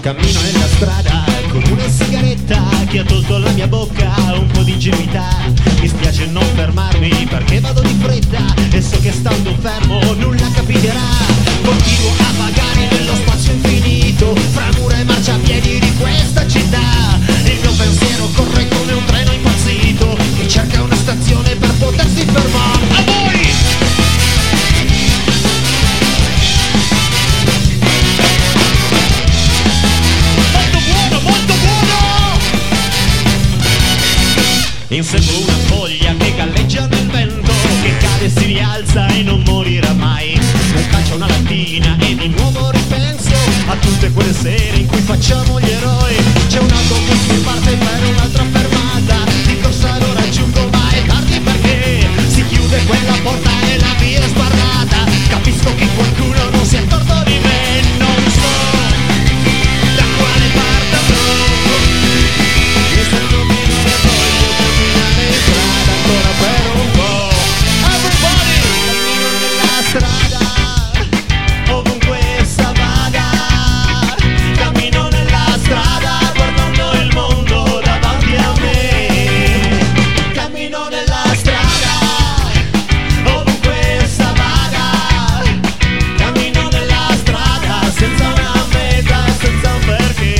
Cammino nella strada con una sigaretta che ha tolto alla mia bocca un po' di ingenuità. Mi spiace non fermarmi perché vado di fretta e so che stando fermo nulla capiterà. Continuo a vagare nello spazio infinito fra mura e marciapiedi di questa città. Il mio pensiero corre come un treno impazzito che cerca una stazione per potersi fermare. A voi! Inseguo una foglia che galleggia nel vento, che cade e si rialza e non morirà mai. Un calcio a una lattina e di nuovo ripenso a tutte quelle sere in cui facciamo gli eroi. C'è un autobus che parte per un'altra fermata, di corsa lo raggiungo ma è tardi perché si chiude quella porta e la via è sbarrata. Capisco che qualcuno non si è accorto di me, non so da quale parte andrò. Mi sento meno e voglio camminare in strada ancora per un po'. Everybody! Cammino nella strada, ovunque essa vada. Cammino nella strada, guardando il mondo davanti a me. Cammino nella strada, ovunque essa vada. Cammino nella strada, senza una meta e senza un perché.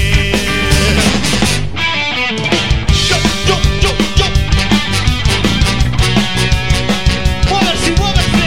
Muoversi, muoversi!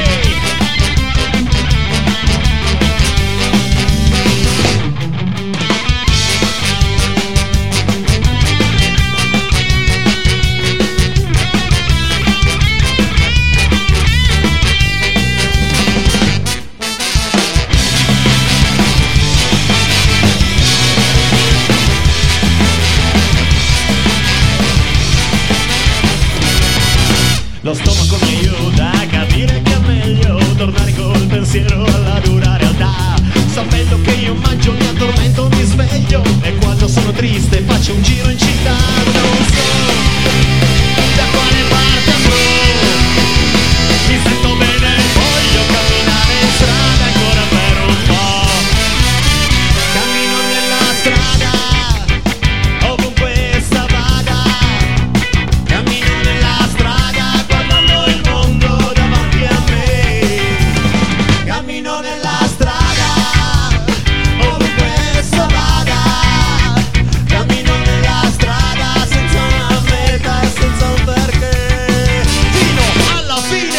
Lo stomaco mi aiuta a capire che è meglio tornare col pensiero alla dura realtà. Sapendo che io mangio, mi addormento, mi sveglio e quando sono triste faccio un giro in città. Non so da quale parte andrò. Mi sento bene, voglio camminare in strada ancora per un po'. Cammino nella strada, ovunque essa vada. Cammino nella strada, guardando il mondo davanti a me. Cammino nella strada, ovunque essa vada. Cammino nella strada, senza una meta e senza un perché. Fino alla fine.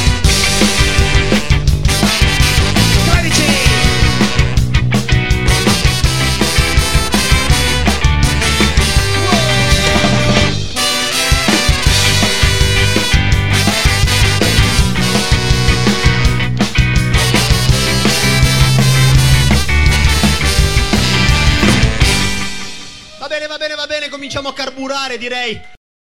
13. Va bene, cominciamo a carburare, direi.